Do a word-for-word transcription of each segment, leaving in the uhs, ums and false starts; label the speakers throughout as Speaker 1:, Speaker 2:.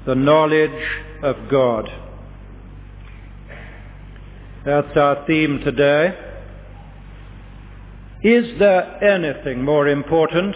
Speaker 1: the knowledge of God. That's our theme today. Is there anything more important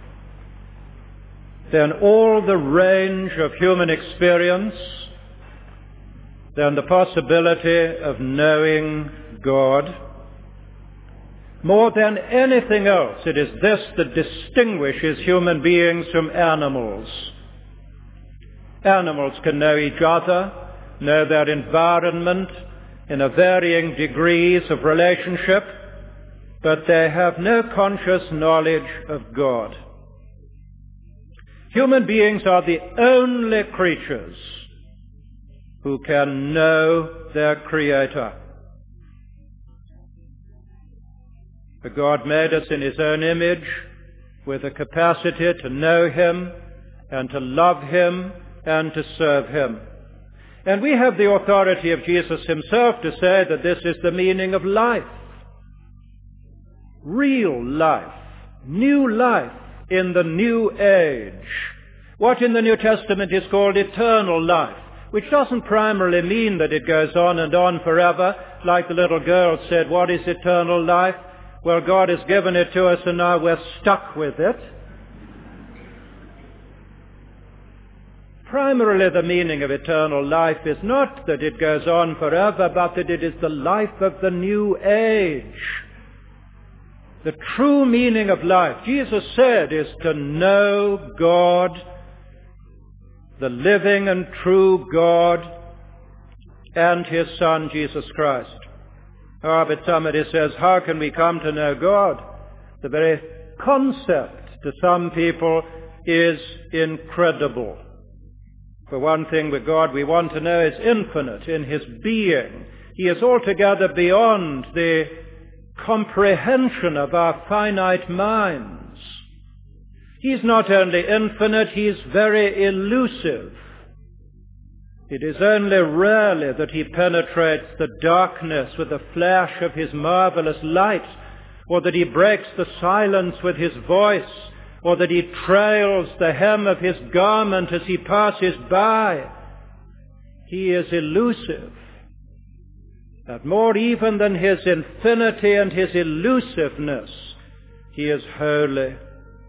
Speaker 1: than all the range of human experience, than the possibility of knowing God? More than anything else, it is this that distinguishes human beings from animals. Animals can know each other, know their environment in a varying degrees of relationship, but they have no conscious knowledge of God. Human beings are the only creatures who can know their Creator. For God made us in His own image with a capacity to know Him and to love Him and to serve Him. And we have the authority of Jesus Himself to say that this is the meaning of life. Real life, new life in the new age. What in the New Testament is called eternal life, which doesn't primarily mean that it goes on and on forever. Like the little girl said, what is eternal life? Well, God has given it to us and now we're stuck with it. Primarily the meaning of eternal life is not that it goes on forever, but that it is the life of the new age. The true meaning of life, Jesus said, is to know God, the living and true God, and His Son, Jesus Christ. Ah, but somebody says, how can we come to know God? The very concept to some people is incredible. For one thing, with God we want to know is infinite in His being. He is altogether beyond the comprehension of our finite minds. He's not only infinite, He's very elusive. It is only rarely that He penetrates the darkness with the flash of His marvelous light, or that He breaks the silence with His voice, or that He trails the hem of His garment as He passes by. He is elusive. But more even than His infinity and His elusiveness, He is holy.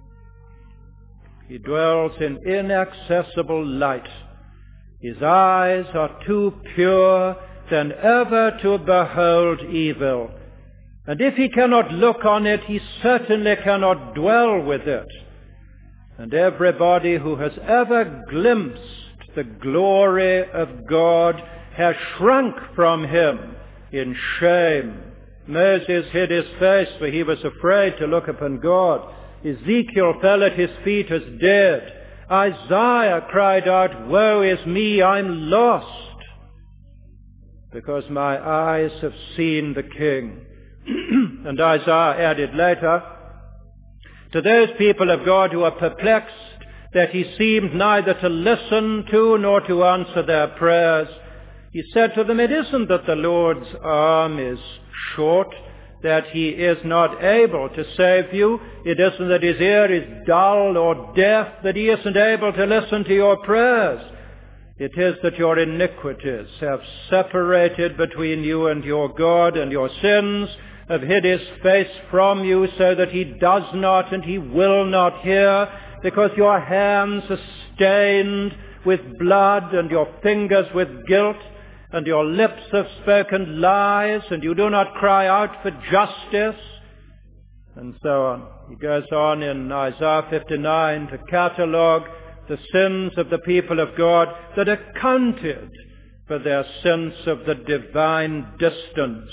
Speaker 1: He dwells in inaccessible light. His eyes are too pure than ever to behold evil. And if He cannot look on it, He certainly cannot dwell with it. And everybody who has ever glimpsed the glory of God has shrunk from Him in shame. Moses hid his face, for he was afraid to look upon God. Ezekiel fell at His feet as dead. Isaiah cried out, woe is me, I'm lost, because my eyes have seen the King. And Isaiah added later, to those people of God who are perplexed that He seemed neither to listen to nor to answer their prayers, He said to them, it isn't that the Lord's arm is short, that He is not able to save you. It isn't that His ear is dull or deaf, that He isn't able to listen to your prayers. It is that your iniquities have separated between you and your God, and your sins have hid His face from you, so that He does not and He will not hear, because your hands are stained with blood and your fingers with guilt, and your lips have spoken lies, and you do not cry out for justice, and so on. He goes on in Isaiah fifty-nine to catalogue the sins of the people of God that accounted for their sense of the divine distance.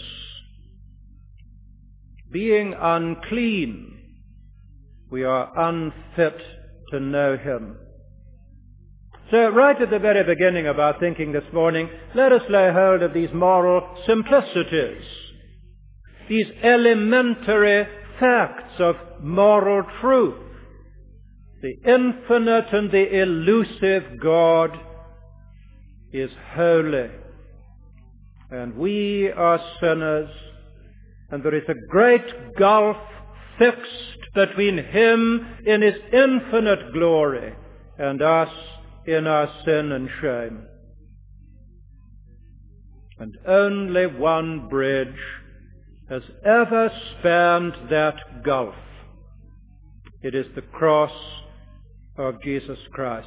Speaker 1: Being unclean, we are unfit to know Him. So right at the very beginning of our thinking this morning, let us lay hold of these moral simplicities, these elementary facts of moral truth. The infinite and the elusive God is holy, and we are sinners, and there is a great gulf fixed between Him in His infinite glory and us in our sin and shame. And only one bridge has ever spanned that gulf. It is the cross of Jesus Christ.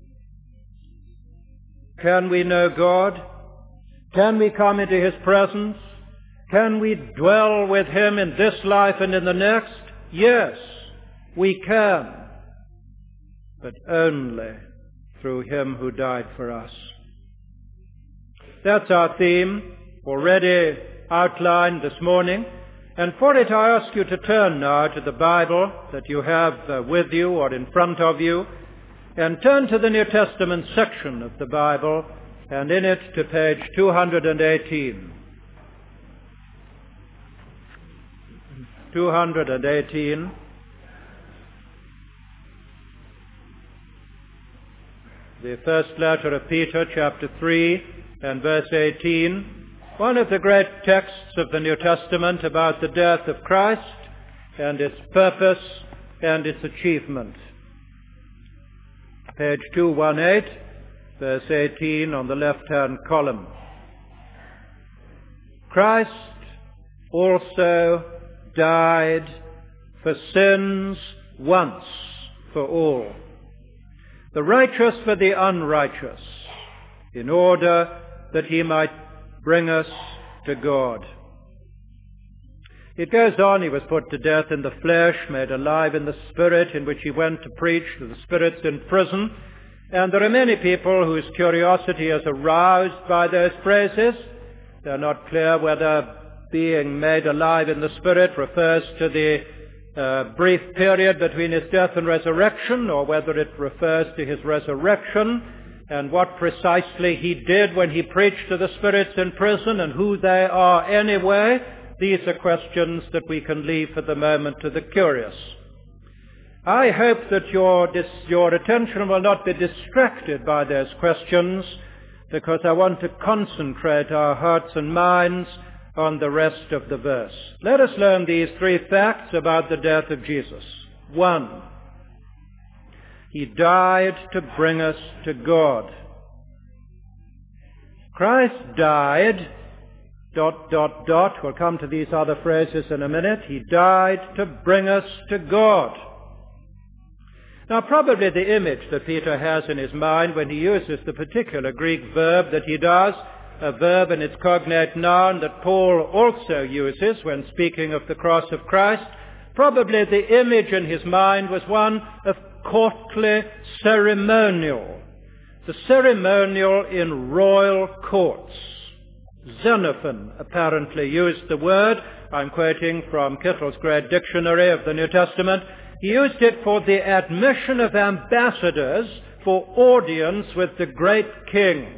Speaker 1: Can we know God? Can we come into His presence? Can we dwell with Him in this life and in the next? Yes, we can, but only through Him who died for us. That's our theme, already outlined this morning. And for it I ask you to turn now to the Bible that you have uh, with you or in front of you, and turn to the New Testament section of the Bible, and in it to page two hundred eighteen. two hundred eighteen. The first letter of Peter, chapter three, and verse eighteen. One of the great texts of the New Testament about the death of Christ and its purpose and its achievement. Page two eighteen, verse eighteen on the left-hand column. Christ also died for sins once for all, the righteous for the unrighteous, in order that he might bring us to God. It goes on, he was put to death in the flesh, made alive in the spirit, in which he went to preach to the spirits in prison. And there are many people whose curiosity is aroused by those phrases. They're not clear whether being made alive in the spirit refers to the uh, brief period between his death and resurrection, or whether it refers to his resurrection, and what precisely he did when he preached to the spirits in prison, and who they are anyway. These are questions that we can leave for the moment to the curious. I hope that your, dis- your attention will not be distracted by those questions, because I want to concentrate our hearts and minds on the rest of the verse. Let us learn these three facts about the death of Jesus. One, He died to bring us to God. Christ died, dot, dot, dot. We'll come to these other phrases in a minute. He died to bring us to God. Now, probably the image that Peter has in his mind when he uses the particular Greek verb that he does, a verb in its cognate noun that Paul also uses when speaking of the cross of Christ, probably the image in his mind was one of courtly ceremonial, the ceremonial in royal courts. Xenophon apparently used the word. I'm quoting from Kittle's great dictionary of the New Testament. He used it for the admission of ambassadors for audience with the great king.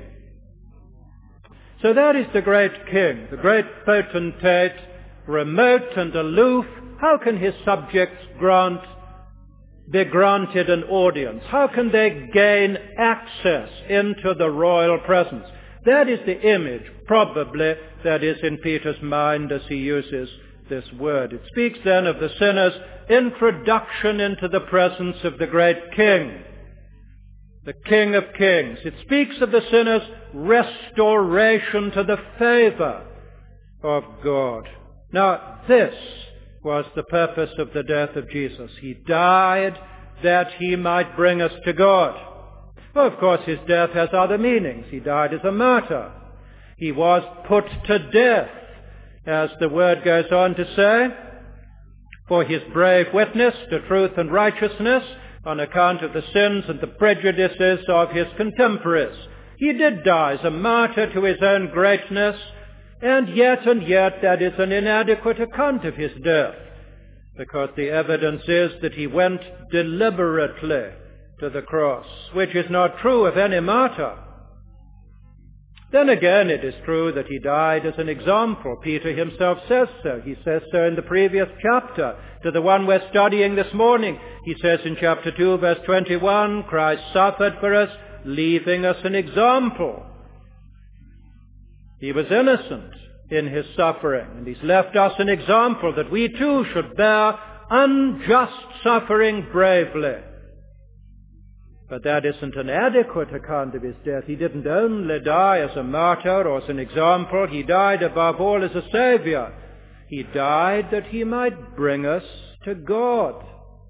Speaker 1: So that is the great king, the great potentate, remote and aloof. How can his subjects grant be granted an audience? How can they gain access into the royal presence? That is the image, probably, that is in Peter's mind as he uses this word. It speaks then of the sinner's introduction into the presence of the great King, the King of Kings. It speaks of the sinner's restoration to the favor of God. Now, this was the purpose of the death of Jesus. He died that he might bring us to God. Well, of course, his death has other meanings. He died as a martyr. He was put to death, as the word goes on to say, for his brave witness to truth and righteousness on account of the sins and the prejudices of his contemporaries. He did die as a martyr to his own greatness, and yet and yet that is an inadequate account of his death, because the evidence is that he went deliberately to the cross, which is not true of any martyr. Then again, it is true that he died as an example. Peter himself says so. He says so in the previous chapter to the one we're studying this morning. He says in chapter two, verse twenty-one, Christ suffered for us, leaving us an example. He was innocent in his suffering, and he's left us an example that we too should bear unjust suffering bravely. But that isn't an adequate account of his death. He didn't only die as a martyr or as an example. He died above all as a Savior. He died that he might bring us to God.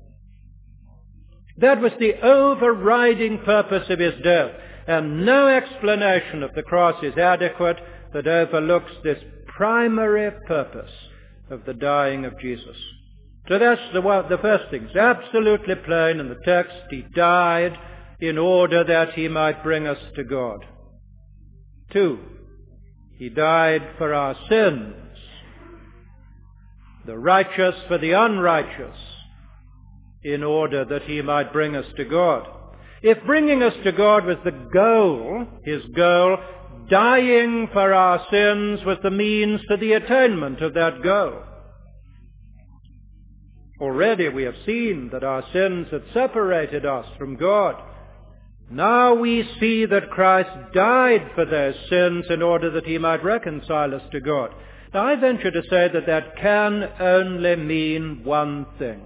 Speaker 1: That was the overriding purpose of his death. And no explanation of the cross is adequate that overlooks this primary purpose of the dying of Jesus. So that's the, one, the first thing. It's absolutely plain in the text. He died in order that he might bring us to God. Two, he died for our sins, the righteous for the unrighteous, in order that he might bring us to God. If bringing us to God was the goal, his goal, dying for our sins was the means to the attainment of that goal. Already we have seen that our sins had separated us from God. Now we see that Christ died for those sins in order that he might reconcile us to God. Now I venture to say that that can only mean one thing.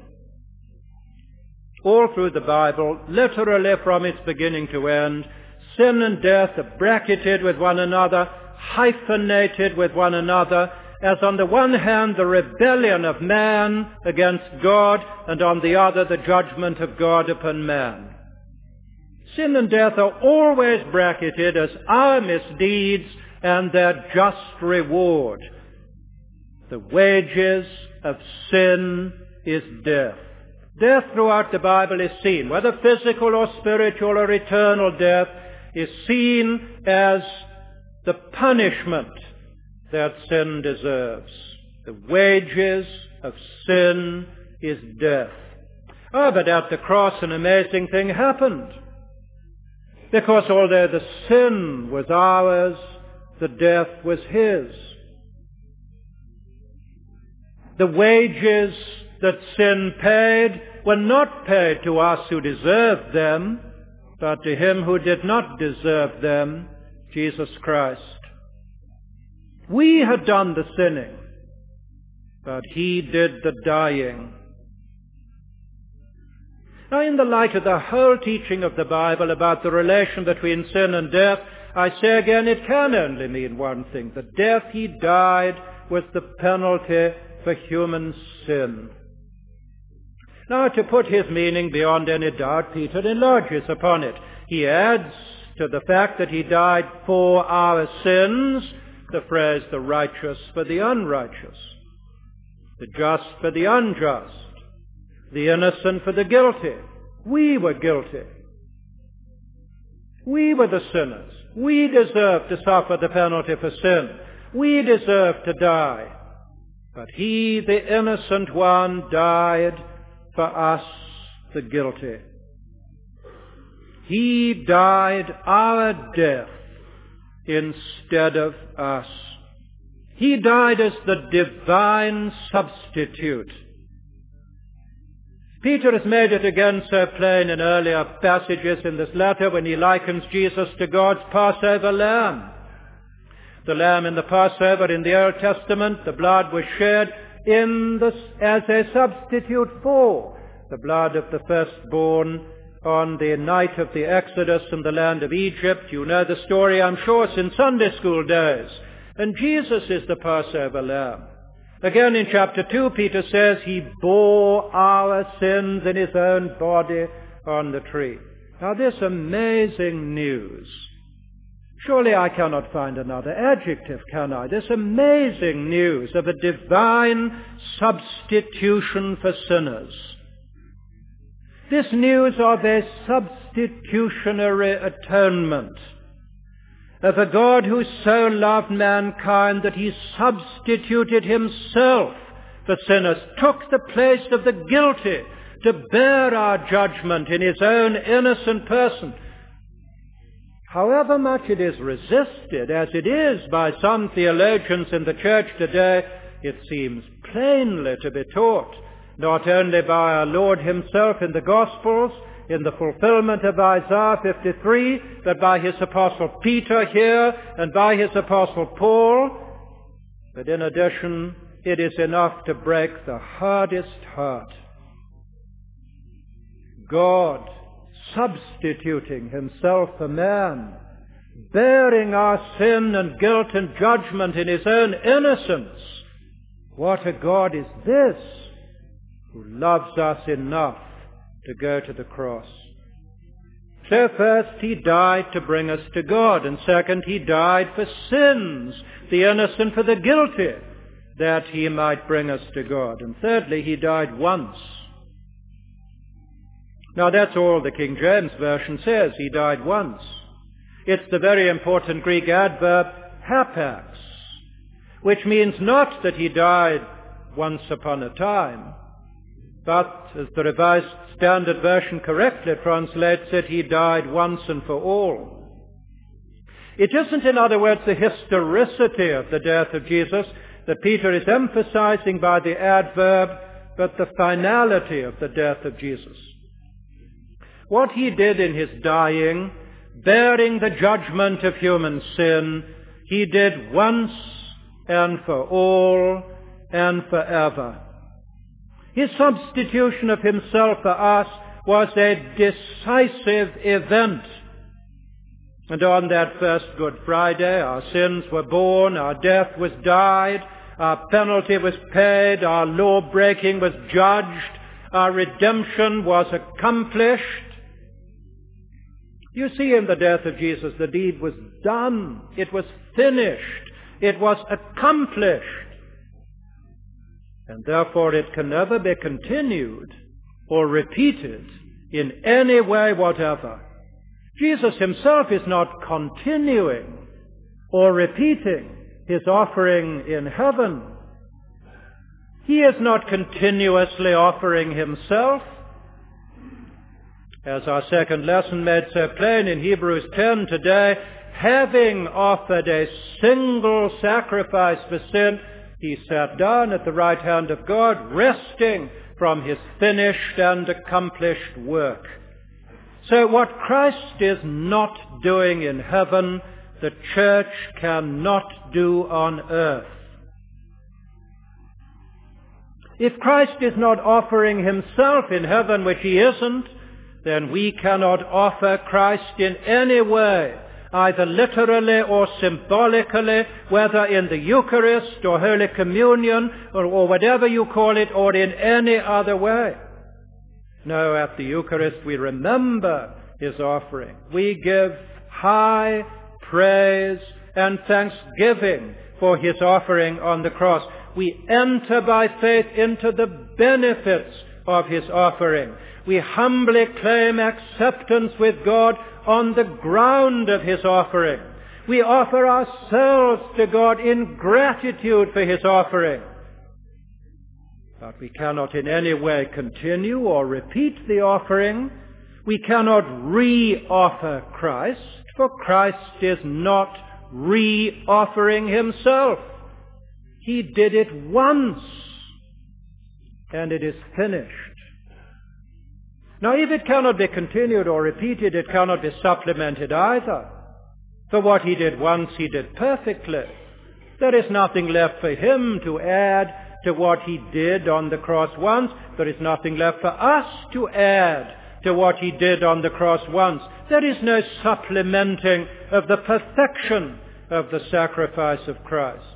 Speaker 1: All through the Bible, literally from its beginning to end, sin and death are bracketed with one another, hyphenated with one another, as on the one hand the rebellion of man against God, and on the other the judgment of God upon man. Sin and death are always bracketed as our misdeeds and their just reward. The wages of sin is death. Death throughout the Bible is seen, whether physical or spiritual or eternal death, is seen as the punishment that sin deserves. The wages of sin is death. Oh, but at the cross an amazing thing happened. Because although the sin was ours, the death was his. The wages that sin paid were not paid to us who deserved them, but to him who did not deserve them, Jesus Christ. We had done the sinning, but he did the dying. Now, in the light of the whole teaching of the Bible about the relation between sin and death, I say again, it can only mean one thing. The death he died was the penalty for human sin. Now, to put his meaning beyond any doubt, Peter enlarges upon it. He adds to the fact that he died for our sins the phrase, the righteous for the unrighteous, the just for the unjust, the innocent for the guilty. We were guilty. We were the sinners. We deserved to suffer the penalty for sin. We deserved to die. But he, the innocent one, died for us, the guilty. He died our death instead of us. He died as the divine substitute. Peter has made it again so plain in earlier passages in this letter when he likens Jesus to God's Passover lamb. The lamb in the Passover in the Old Testament, the blood was shed in this as a substitute for the blood of the firstborn on the night of the Exodus in the land of Egypt. You know the story, I'm sure, since Sunday school days. And Jesus is the Passover lamb. Again in chapter two, Peter says he bore our sins in his own body on the tree. Now this amazing news, surely I cannot find another adjective, can I? This amazing news of a divine substitution for sinners. This news of a substitutionary atonement, of a God who so loved mankind that he substituted himself for sinners, took the place of the guilty to bear our judgment in his own innocent person. However much it is resisted, as it is by some theologians in the church today, it seems plainly to be taught not only by our Lord himself in the Gospels, in the fulfillment of Isaiah fifty-three, but by his apostle Peter here and by his apostle Paul. But in addition, it is enough to break the hardest heart. God substituting himself for man, bearing our sin and guilt and judgment in his own innocence. What a God is this, who loves us enough to go to the cross. So first, he died to bring us to God, and second, he died for sins, the innocent for the guilty, that he might bring us to God. And thirdly, he died once. Now that's all the King James Version says, he died once. It's the very important Greek adverb hapax, which means not that he died once upon a time, but, as the Revised Standard Version correctly translates it, he died once and for all. It isn't, in other words, the historicity of the death of Jesus that Peter is emphasizing by the adverb, but the finality of the death of Jesus. What he did in his dying, bearing the judgment of human sin, he did once and for all and forever. His substitution of himself for us was a decisive event. And on that first Good Friday, our sins were borne, our death was died, our penalty was paid, our law-breaking was judged, our redemption was accomplished. You see, in the death of Jesus, the deed was done. It was finished. It was accomplished. And therefore it can never be continued or repeated in any way whatever. Jesus himself is not continuing or repeating his offering in heaven. He is not continuously offering himself. As our second lesson made so plain in Hebrews ten today, having offered a single sacrifice for sin, he sat down at the right hand of God, resting from his finished and accomplished work. So what Christ is not doing in heaven, the church cannot do on earth. If Christ is not offering himself in heaven, which he isn't, then we cannot offer Christ in any way, either literally or symbolically, whether in the Eucharist or Holy Communion or, or whatever you call it, or in any other way. No, at the Eucharist we remember his offering. We give high praise and thanksgiving for his offering on the cross. We enter by faith into the benefits of his offering. We humbly claim acceptance with God on the ground of his offering. We offer ourselves to God in gratitude for his offering. But we cannot in any way continue or repeat the offering. We cannot re-offer Christ, for Christ is not re-offering himself. He did it once, and it is finished. Now, if it cannot be continued or repeated, it cannot be supplemented either. For what he did once, he did perfectly. There is nothing left for him to add to what he did on the cross once. There is nothing left for us to add to what he did on the cross once. There is no supplementing of the perfection of the sacrifice of Christ.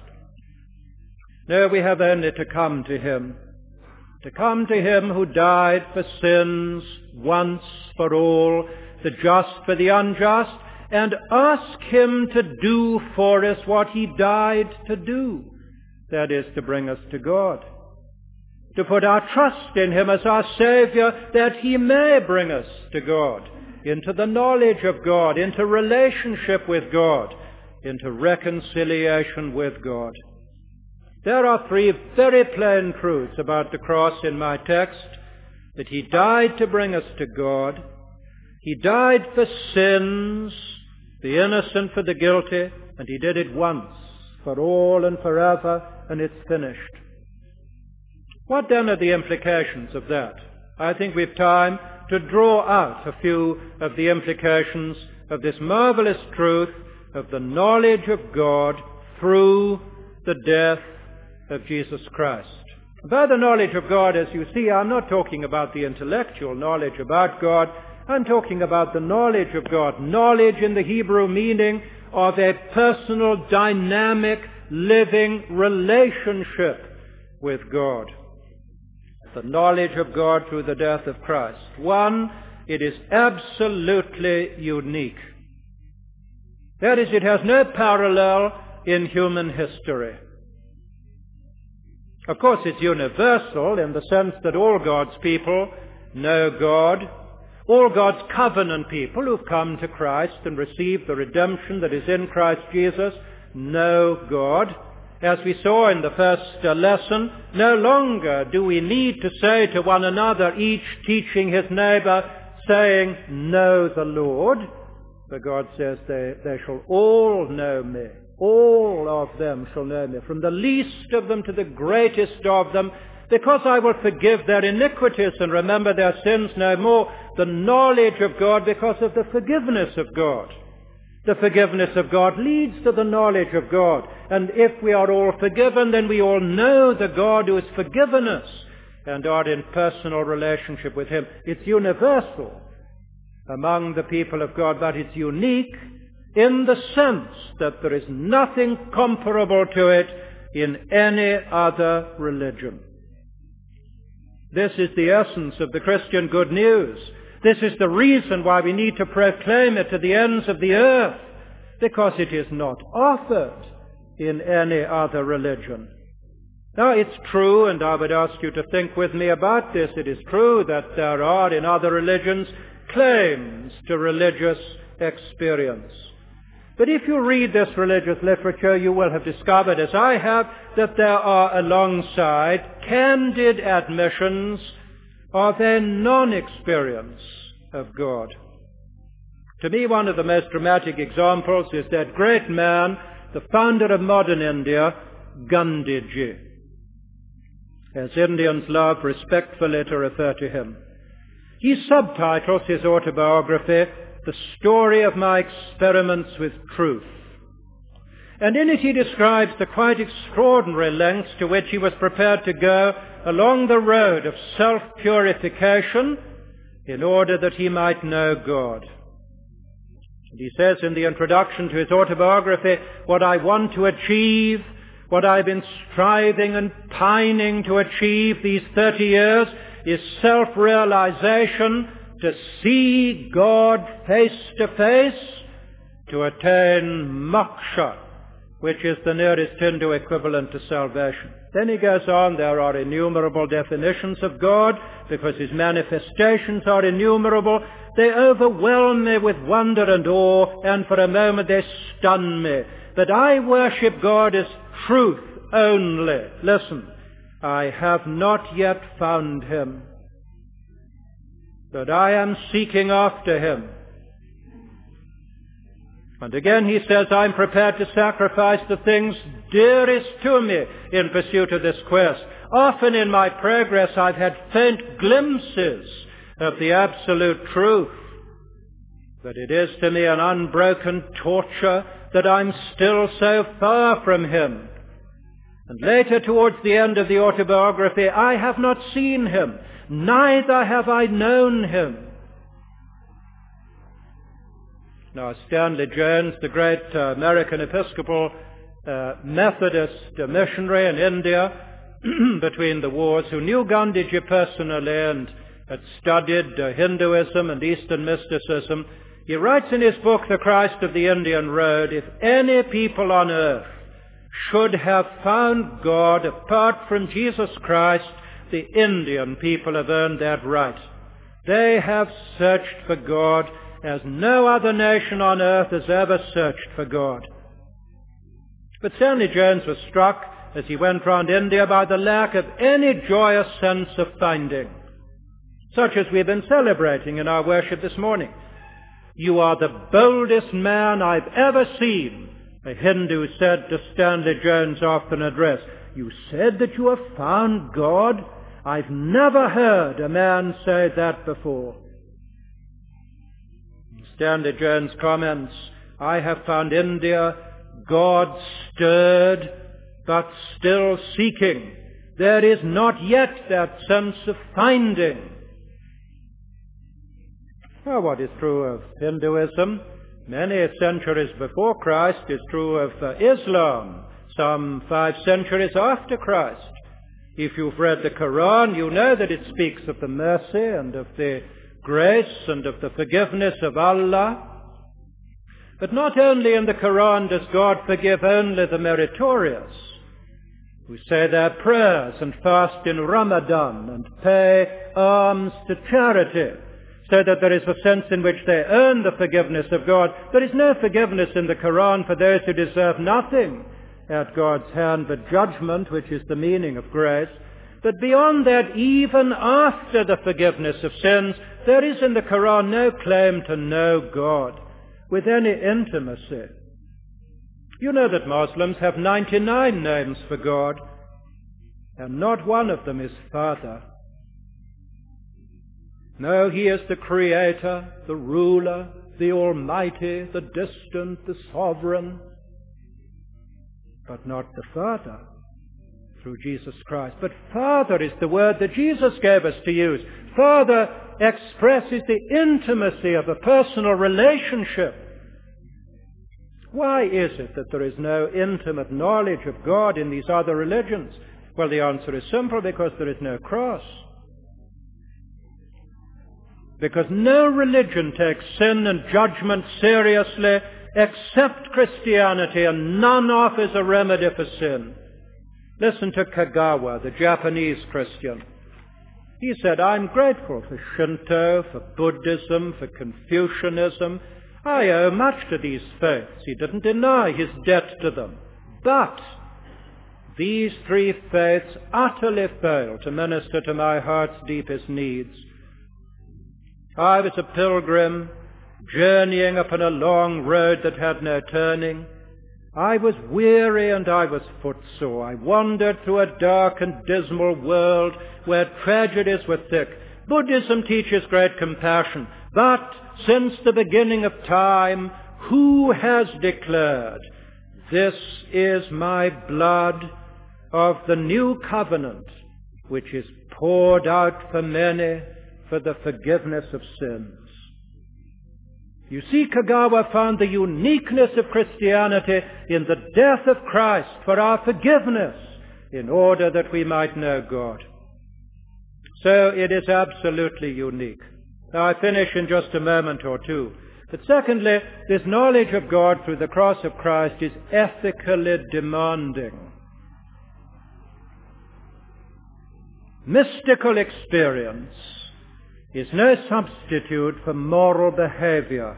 Speaker 1: No, we have only to come to him. To come to him who died for sins once for all, the just for the unjust, and ask him to do for us what he died to do. That is, to bring us to God. To put our trust in him as our Savior, that he may bring us to God, into the knowledge of God, into relationship with God, into reconciliation with God. There are three very plain truths about the cross in my text: that he died to bring us to God, he died for sins, the innocent for the guilty, and he did it once, for all and forever, and it's finished. What then are the implications of that? I think we've time to draw out a few of the implications of this marvelous truth of the knowledge of God through the death of Jesus Christ. By the knowledge of God, as you see, I'm not talking about the intellectual knowledge about God. I'm talking about the knowledge of God. Knowledge in the Hebrew meaning of a personal, dynamic, living relationship with God. The knowledge of God through the death of Christ. One, it is absolutely unique. That is, it has no parallel in human history. Of course, it's universal in the sense that all God's people know God. All God's covenant people who've come to Christ and received the redemption that is in Christ Jesus know God. As we saw in the first uh, lesson, no longer do we need to say to one another, each teaching his neighbor, saying, know the Lord. For God says they, they shall all know me. All of them shall know me, from the least of them to the greatest of them, because I will forgive their iniquities and remember their sins no more. The knowledge of God because of the forgiveness of God. The forgiveness of God leads to the knowledge of God. And if we are all forgiven, then we all know the God who has forgiven us and are in personal relationship with him. It's universal among the people of God, but it's unique in the sense that there is nothing comparable to it in any other religion. This is the essence of the Christian good news. This is the reason why we need to proclaim it to the ends of the earth, because it is not offered in any other religion. Now, it's true, and I would ask you to think with me about this, it is true that there are in other religions claims to religious experience. But if you read this religious literature, you will have discovered, as I have, that there are alongside candid admissions of a non-experience of God. To me, one of the most dramatic examples is that great man, the founder of modern India, Gandhiji, as Indians love respectfully to refer to him. He subtitles his autobiography, The Story of My Experiments with Truth. And in it he describes the quite extraordinary lengths to which he was prepared to go along the road of self-purification in order that he might know God. And he says in the introduction to his autobiography, what I want to achieve, what I've been striving and pining to achieve these thirty years is self-realization, to see God face to face, to attain moksha, which is the nearest Hindu equivalent to salvation. Then he goes on, there are innumerable definitions of God, because his manifestations are innumerable. They overwhelm me with wonder and awe, and for a moment they stun me. But I worship God as truth only. Listen, I have not yet found him, but I am seeking after him. And again he says, I'm prepared to sacrifice the things dearest to me in pursuit of this quest. Often in my progress I've had faint glimpses of the absolute truth, but it is to me an unbroken torture that I'm still so far from him. And later, towards the end of the autobiography, I have not seen him, neither have I known him. Now, Stanley Jones, the great uh, American Episcopal uh, Methodist uh, missionary in India between the wars, who knew Gandhiji personally and had studied uh, Hinduism and Eastern mysticism, he writes in his book, The Christ of the Indian Road, if any people on earth should have found God apart from Jesus Christ, the Indian people have earned that right. They have searched for God as no other nation on earth has ever searched for God. But Stanley Jones was struck as he went round India by the lack of any joyous sense of finding, such as we've been celebrating in our worship this morning. You are the boldest man I've ever seen, a Hindu said to Stanley Jones after an address. You said that you have found God? I've never heard a man say that before. Stanley Jones comments, I have found India, God stirred, but still seeking. There is not yet that sense of finding. Now, what is true of Hinduism many centuries before Christ is true of uh, Islam some five centuries after Christ. If you've read the Quran, you know that it speaks of the mercy and of the grace and of the forgiveness of Allah. But not only in the Quran does God forgive only the meritorious, who say their prayers and fast in Ramadan and pay alms to charity, so that there is a sense in which they earn the forgiveness of God. There is no forgiveness in the Quran for those who deserve nothing at God's hand but judgment, which is the meaning of grace. But beyond that, even after the forgiveness of sins, there is in the Quran no claim to know God with any intimacy. You know that Muslims have ninety-nine names for God, and not one of them is Father. No, he is the Creator, the Ruler, the Almighty, the distant, the Sovereign, but not the Father through Jesus Christ. But Father is the word that Jesus gave us to use. Father expresses the intimacy of a personal relationship. Why is it that there is no intimate knowledge of God in these other religions? Well, the answer is simple: because there is no cross. Because no religion takes sin and judgment seriously except Christianity, and none offers a remedy for sin. Listen to Kagawa, the Japanese Christian. He said, "I'm grateful for Shinto, for Buddhism, for Confucianism. I owe much to these faiths." He didn't deny his debt to them. But these three faiths utterly fail to minister to my heart's deepest needs. I was a pilgrim, journeying upon a long road that had no turning. I was weary and I was footsore. I wandered through a dark and dismal world where tragedies were thick. Buddhism teaches great compassion, but since the beginning of time, who has declared, "This is my blood of the new covenant, which is poured out for many for the forgiveness of sins"? You see, Kagawa found the uniqueness of Christianity in the death of Christ for our forgiveness, in order that we might know God. So it is absolutely unique. Now, I finish in just a moment or two. But secondly, this knowledge of God through the cross of Christ is ethically demanding. Mystical experience is no substitute for moral behavior.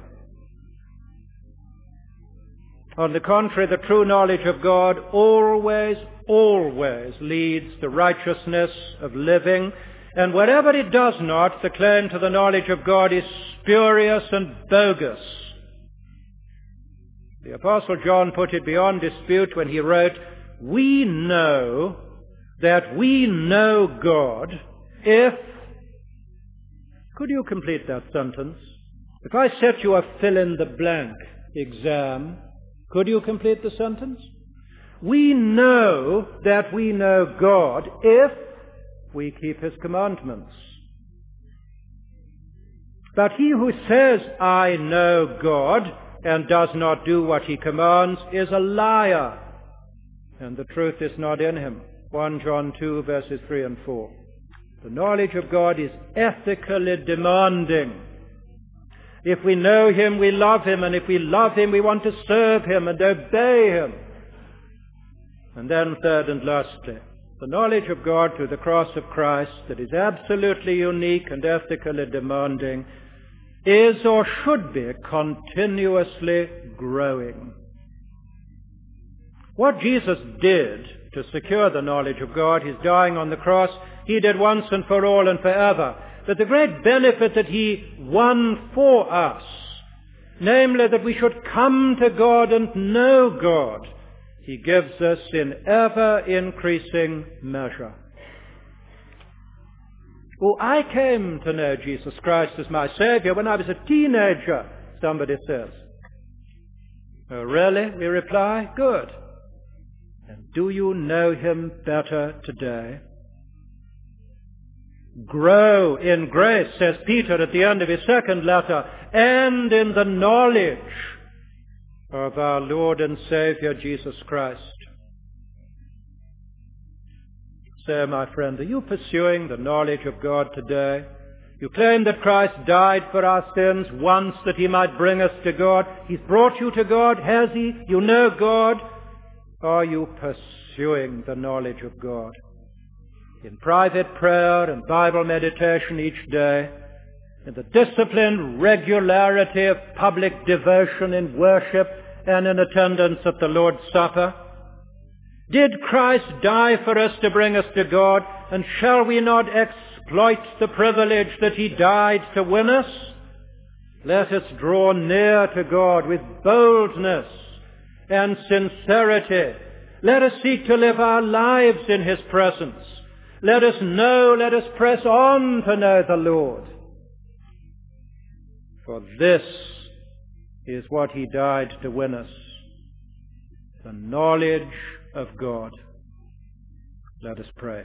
Speaker 1: On the contrary, the true knowledge of God always, always leads to righteousness of living, and wherever it does not, the claim to the knowledge of God is spurious and bogus. The Apostle John put it beyond dispute when he wrote, "We know that we know God if..." Could you complete that sentence? If I set you a fill-in-the-blank exam, could you complete the sentence? We know that we know God if we keep his commandments. But he who says, "I know God," and does not do what he commands is a liar, and the truth is not in him. First John two, verses three and four. The knowledge of God is ethically demanding. If we know him, we love him, and if we love him, we want to serve him and obey him. And then third and lastly, the knowledge of God through the cross of Christ that is absolutely unique and ethically demanding is or should be continuously growing. What Jesus did to secure the knowledge of God, his dying on the cross, he did once and for all and forever. But the great benefit that he won for us, namely that we should come to God and know God, he gives us in ever-increasing measure. Oh, I came to know Jesus Christ as my Savior when I was a teenager, somebody says. Oh, really? We reply, good. And do you know him better today? Grow in grace, says Peter at the end of his second letter, and in the knowledge of our Lord and Savior Jesus Christ. So, my friend, are you pursuing the knowledge of God today? You claim that Christ died for our sins once that he might bring us to God. He's brought you to God, has he? You know God. Are you pursuing the knowledge of God? In private prayer and Bible meditation each day, in the disciplined regularity of public devotion in worship and in attendance at the Lord's Supper? Did Christ die for us to bring us to God, and shall we not exploit the privilege that he died to win us? Let us draw near to God with boldness and sincerity. Let us seek to live our lives in his presence. Let us know, let us press on to know the Lord. For this is what he died to win us, the knowledge of God. Let us pray.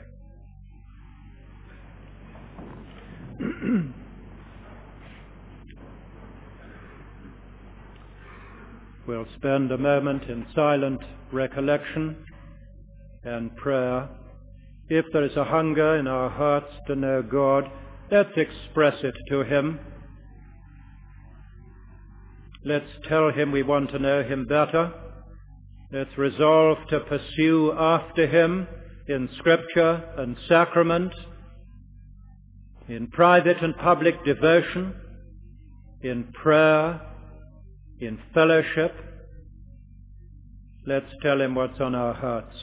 Speaker 1: We'll spend a moment in silent recollection and prayer. If there is a hunger in our hearts to know God, let's express it to him. Let's tell him we want to know him better. Let's resolve to pursue after him in Scripture and sacrament, in private and public devotion, in prayer, in fellowship. Let's tell him what's on our hearts.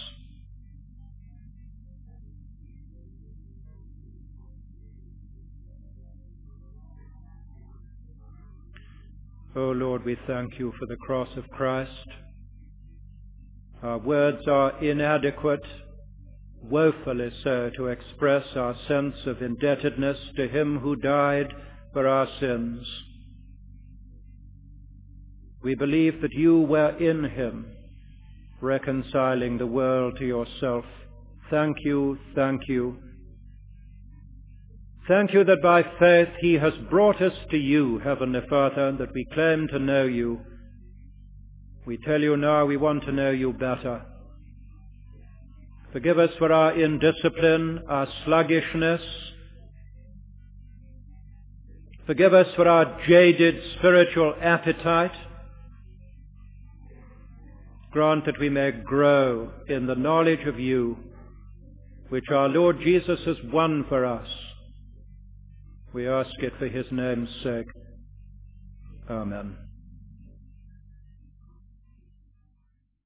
Speaker 1: Oh Lord, we thank you for the cross of Christ. Our words are inadequate, woefully so, to express our sense of indebtedness to him who died for our sins. We believe that you were in him, reconciling the world to yourself. Thank you, thank you. Thank you that by faith he has brought us to you, Heavenly Father, and that we claim to know you. We tell you now we want to know you better. Forgive us for our indiscipline, our sluggishness. Forgive us for our jaded spiritual appetite. Grant that we may grow in the knowledge of you, which our Lord Jesus has won for us. We ask it for his name's sake. Amen.